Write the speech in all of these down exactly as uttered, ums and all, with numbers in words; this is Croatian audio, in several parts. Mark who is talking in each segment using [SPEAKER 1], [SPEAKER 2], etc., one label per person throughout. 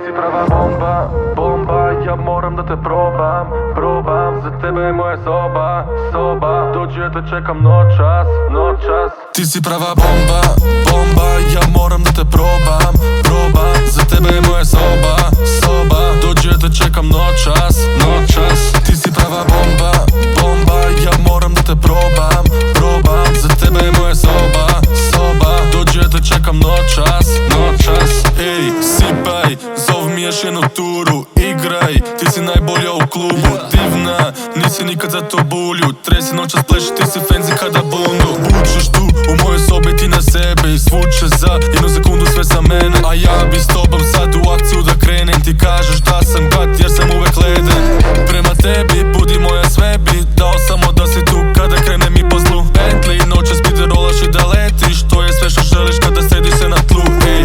[SPEAKER 1] si prava bomba, bomba, ja moram da te probam, probam. Za tebe je moja soba, soba, dođi ja te čekam noćas, noćas. Ti si prava bomba, bomba, ja moram da te probam, probam. Za tebe je moja soba, soba, dođi ja te čekam noćas, noćas. Ti si prava bomba, bomba, ja moram da te probam, probam. Za tebe je moja soba, soba, dođi ja te čekam noćas, noćas. Ej, sipaj, zov mi još jednu turu, igraj, ti si najbolja u klubu. Divna, nisi nikad za to bulju, tresi noćas pleši, ti si fancy kada bundu. Bučeš tu, u mojoj sobi ti na sebe i svuče za jednu sekundu sve sa mene. A ja bi s tobom sad u akciju da krenem, ti kažeš da sam gad jer sam uvek leden. Prema tebi, budi moja sve bi dao samo da si tu kada krenem i po zlu. Bentley, noćas speed rolaš i da letiš, to je sve što želiš kada sediš se na tlu. Ej,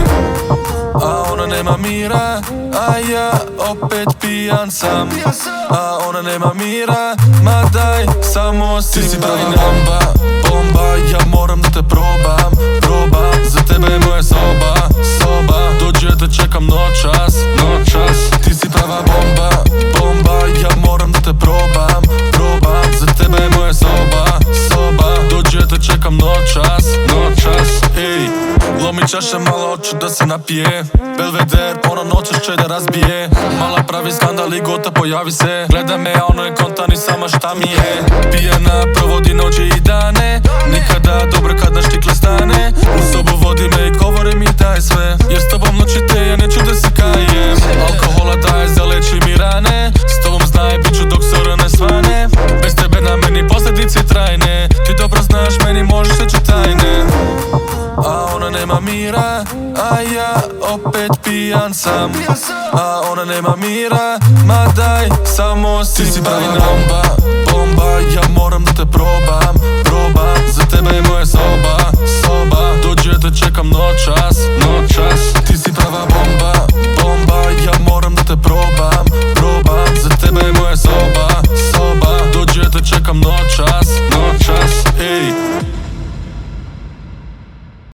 [SPEAKER 1] a ona nema mira, a ja opet pijan sam. A ona nema mira, ma daj, samo si Ti si prava bomba, bomba, ja moram da te probam, probam. Za tebe je moja soba, soba, dođi ja te čekam noćas, noćas. Ti si prava bomba, bomba, ja moram da te probam, probam. Za tebe je moja soba, soba, dođi ja te čekam noćas, noćas. Ej, lomi čaše, malo hoću da se napije. Belveder, ona noćas će da razbije. Mala pravi skandal i gota pojavi se. Gleda me, a ono je kontan i sama šta mi je. Pijana, provodi noći i dane. Nikada dobro kad na štikle stane. U sobu vodi me i govori mi daj sve. Jer s tobom noći te ja neću da se kajem. Alkohola daje, zaleči mi rane. S tobom znaj, bit ću dok sora ne svane. Bez tebe na meni posljedice trajne. Ti dobro znaš, meni možeš reći tajne. A ona nema mira, a ja opet pijan sam. A ona nema mira, ma daj, samo si Ti si prava bomba, bomba, ja moram da te probam, probam.